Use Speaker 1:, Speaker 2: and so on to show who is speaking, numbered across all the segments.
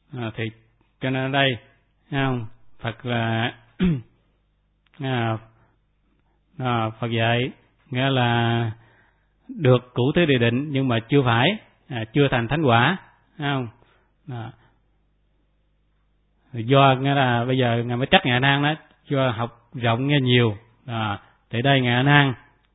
Speaker 1: Thì cho nên ở đây không, Phật là Phật dạy nghĩa là được cửu thế địa định nhưng mà chưa phải, chưa thành thánh quả, không? Do nghĩa là bây giờ ngài mới trách ngài A Nan đó, do học rộng nghe nhiều, thì đây ngài A Nan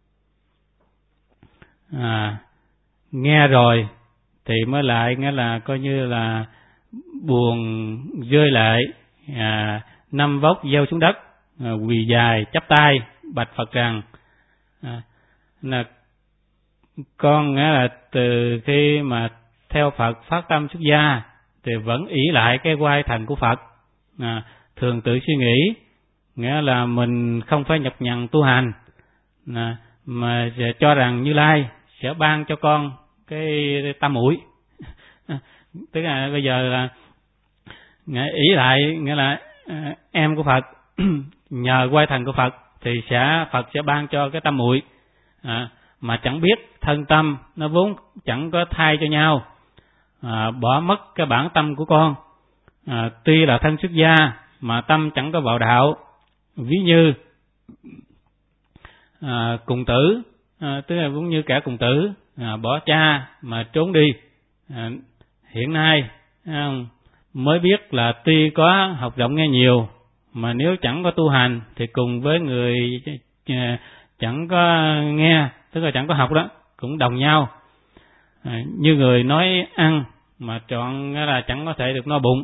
Speaker 1: nghe rồi thì mới lại nghĩa là coi như là buồn rơi lệ, năm vóc gieo xuống đất, quỳ dài chắp tay bạch Phật rằng là con nghĩa là từ khi mà theo Phật phát tâm xuất gia thì vẫn ỷ lại cái oai thành của Phật, thường tự suy nghĩ nghĩa là mình không phải nhọc nhằn tu hành, mà cho rằng Như Lai sẽ ban cho con cái tam muội. Tức là bây giờ là ỷ lại nghĩa là em của Phật nhờ oai thành của Phật thì Phật sẽ ban cho cái tam muội, mà chẳng biết thân tâm nó vốn chẳng có thay cho nhau, bỏ mất cái bản tâm của con, tuy là thân xuất gia mà tâm chẳng có vào đạo. Ví như cùng tử, tức là cũng như kẻ cùng tử bỏ cha mà trốn đi, hiện nay mới biết là tuy có học rộng nghe nhiều mà nếu chẳng có tu hành thì cùng với người chẳng có nghe, tức là chẳng có học đó, cũng đồng nhau. Như người nói ăn mà chọn là chẳng có thể được no bụng.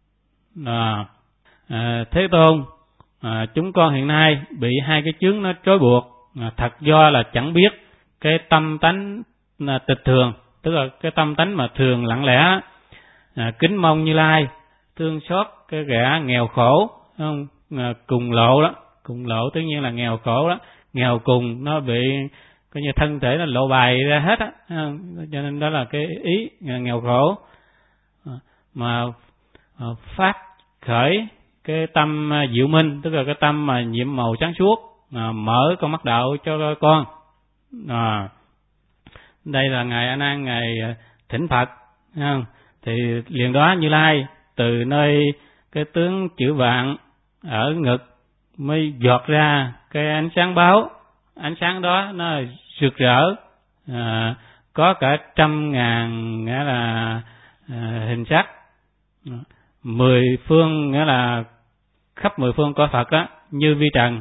Speaker 1: Thế Tôn, chúng con hiện nay bị hai cái chướng nó trói buộc, thật do là chẳng biết cái tâm tánh tịch thường, tức là cái tâm tánh mà thường lặng lẽ, kính mong Như Lai thương xót cái gã nghèo khổ, không? Cùng lộ đó, cùng lộ tất nhiên là nghèo khổ đó, nghèo cùng nó bị coi như thân thể nó lộ bài ra hết á, cho nên đó là cái ý nghèo khổ, mà phát khởi cái tâm diệu minh, tức là cái tâm mà nhiệm màu sáng suốt, mở con mắt đạo cho con. Đây là ngài A Nan ngài thỉnh Phật, không? Thì liền đó Như Lai từ nơi cái tướng chữ vạn ở ngực mới giọt ra cái ánh sáng báo, ánh sáng đó nó rực rỡ, có cả 100.000 nghĩa là hình sắc, 10 phương nghĩa là khắp 10 phương có Phật á, như vi trần,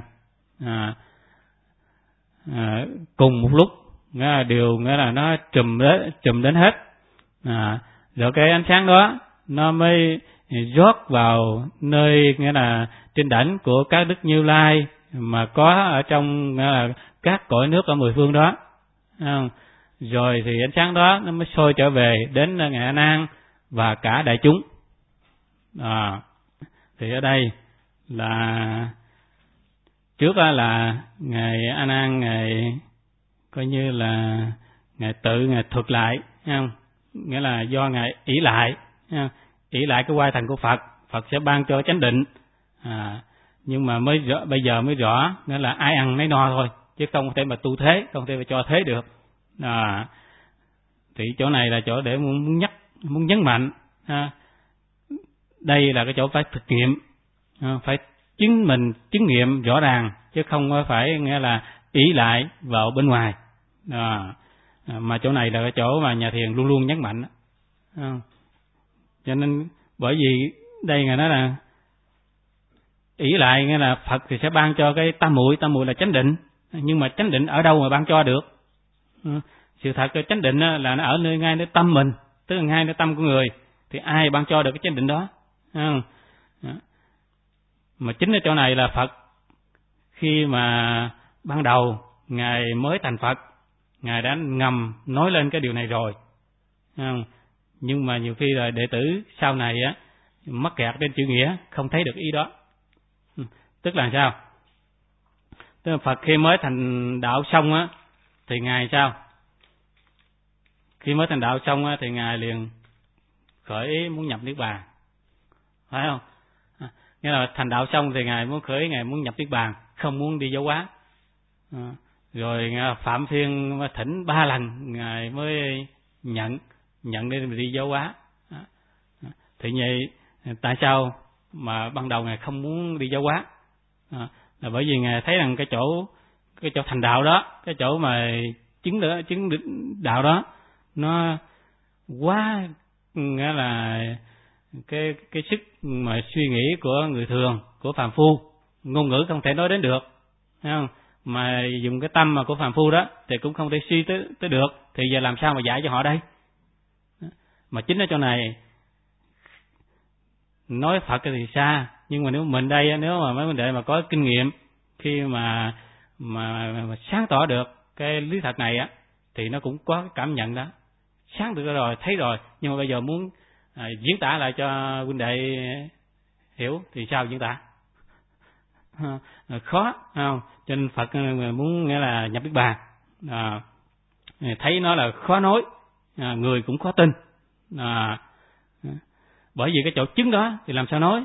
Speaker 1: cùng một lúc nghĩa là đều nghĩa là nó trùm đến hết, rồi cái ánh sáng đó nó mới rót vào nơi nghĩa là trên đảnh của các đức Như Lai mà có ở trong nghĩa là các cõi nước ở 10 phương đó, rồi thì ánh sáng đó nó mới soi trở về đến ngài A Nan và cả đại chúng. Thì ở đây là trước đó là ngài A Nan ngài coi như là ngài thuật lại, không? Nghĩa là do ngài ỷ lại cái oai thành của Phật, Phật sẽ ban cho chánh định, nhưng mà bây giờ mới rõ nghĩa là ai ăn nấy no thôi, chứ không thể mà tu thế, không thể mà cho thế được. Thì chỗ này là chỗ để muốn nhấn mạnh, đây là cái chỗ phải thực nghiệm, phải chứng nghiệm rõ ràng, chứ không phải nghĩa là ỷ lại vào bên ngoài. Mà chỗ này là cái chỗ mà nhà thiền luôn luôn nhấn mạnh. Cho nên bởi vì đây ngài nói là ỷ lại nghĩa là Phật thì sẽ ban cho cái tam muội là chánh định, nhưng mà chánh định ở đâu mà ban cho được? Sự thật cái chánh định là nó ở ngay nơi tâm mình, tức là ngay nơi tâm của người, thì ai ban cho được cái chánh định đó? Mà chính ở chỗ này là Phật khi mà ban đầu ngài mới thành Phật, ngài đã ngầm nói lên cái điều này rồi, nhưng mà nhiều khi là đệ tử sau này á mắc kẹt trên chữ nghĩa, không thấy được ý đó. Tức là sao? Tức là Phật khi mới thành đạo xong á thì ngài sao? Khi mới thành đạo xong á thì ngài liền khởi ý muốn nhập niết bàn, phải không? Nghĩa là thành đạo xong thì ngài muốn nhập niết bàn, không muốn đi giáo hóa. Rồi Phạm Phiên thỉnh 3 lần ngài mới nhận để đi giáo hóa. Thì vậy tại sao mà ban đầu Ngài không muốn đi giáo hóa? Là bởi vì Ngài thấy rằng cái chỗ thành đạo đó, cái chỗ mà chứng đạo đó, nó quá nghĩa là cái sức mà suy nghĩ của người thường, của phàm phu, ngôn ngữ không thể nói đến được, thấy không? Mà dùng cái tâm mà của phàm phu đó thì cũng không thể suy tới được, thì giờ làm sao mà dạy cho họ đây? Mà chính ở chỗ này nói Phật thì xa, nhưng mà nếu mình đây, nếu mà mấy huynh đệ mà có kinh nghiệm khi mà sáng tỏ được cái lý thật này á, thì nó cũng có cái cảm nhận đó, sáng được rồi, thấy rồi, nhưng mà bây giờ muốn diễn tả lại cho huynh đệ hiểu thì sao diễn tả? Khó, không? Cho nên Phật muốn nghĩa là nhập niết bàn, thấy nó là khó nói, người cũng khó tin, bởi vì cái chỗ chứng đó thì làm sao nói?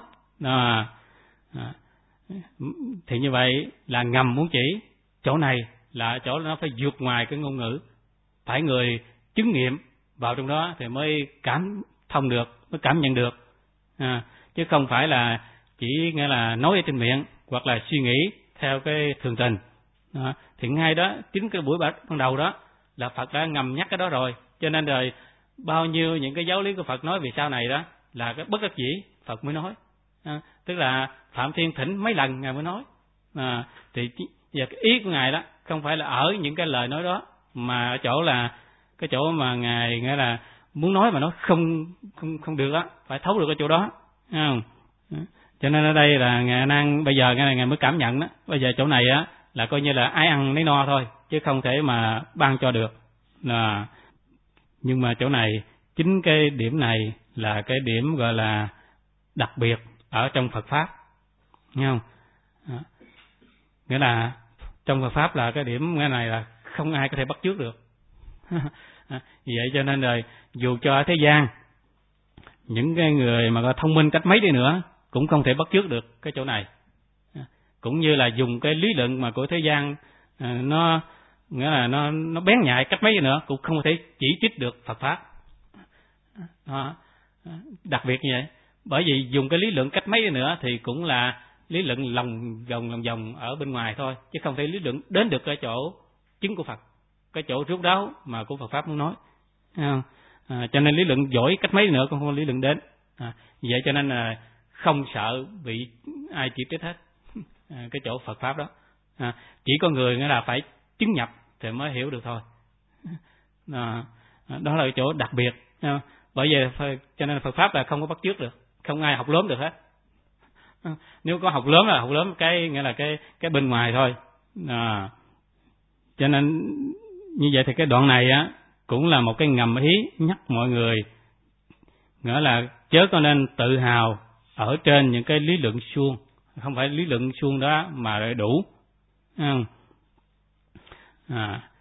Speaker 1: Thì như vậy là ngầm muốn chỉ chỗ này là chỗ nó phải vượt ngoài cái ngôn ngữ, phải người chứng nghiệm vào trong đó thì mới cảm thông được, mới cảm nhận được, chứ không phải là chỉ nghĩa là nói ở trên miệng hoặc là suy nghĩ theo cái thường tình. Thì ngay đó, chính cái buổi ban đầu đó là Phật đã ngầm nhắc cái đó rồi, cho nên rồi bao nhiêu những cái giáo lý của Phật nói vì sau này đó là cái bất đắc dĩ Phật mới nói, tức là Phạm Thiên thỉnh mấy lần Ngài mới nói. Thì giờ cái ý của Ngài đó không phải là ở những cái lời nói đó, mà ở chỗ là cái chỗ mà Ngài nghĩa là muốn nói mà nó không được đó, phải thấu được cái chỗ đó, không? Cho nên ở đây là Ngài bây giờ Ngài mới cảm nhận đó, bây giờ chỗ này á là coi như là ai ăn lấy no thôi, chứ không thể mà ban cho được. Nhưng mà chỗ này, chính cái điểm này là cái điểm gọi là đặc biệt ở trong Phật Pháp, nghe không? Nghĩa là trong Phật Pháp là cái điểm cái này là không ai có thể bắt chước được. Vậy cho nên rồi dù cho ở thế gian những cái người mà có thông minh cách mấy đi nữa cũng không thể bắt chước được cái chỗ này, cũng như là dùng cái lý luận mà của thế gian nó nghĩa là nó bén nhạy cách mấy đi nữa cũng không thể chỉ trích được Phật Pháp. Đặc biệt như vậy, bởi vì dùng cái lý luận cách mấy đi nữa thì cũng là lý luận lòng vòng ở bên ngoài thôi, chứ không thể lý luận đến được cái chỗ chứng của Phật, cái chỗ rốt ráo mà của Phật Pháp muốn nói. Cho nên lý luận giỏi cách mấy nữa cũng không lý luận đến. Vậy cho nên là không sợ bị ai chỉ trích hết cái chỗ Phật Pháp đó. Chỉ có người nghĩa là phải chứng nhập thì mới hiểu được thôi. Đó là cái chỗ đặc biệt. Bởi vậy cho nên Phật Pháp là không có bắt chước được, không ai học lớn được hết. Nếu có học lớn là học lớn cái nghĩa là cái bên ngoài thôi. Cho nên như vậy thì cái đoạn này á cũng là một cái ngầm ý nhắc mọi người, nghĩa là chớ có nên tự hào ở trên những cái lý luận suông, không phải lý luận suông đó mà lại đủ.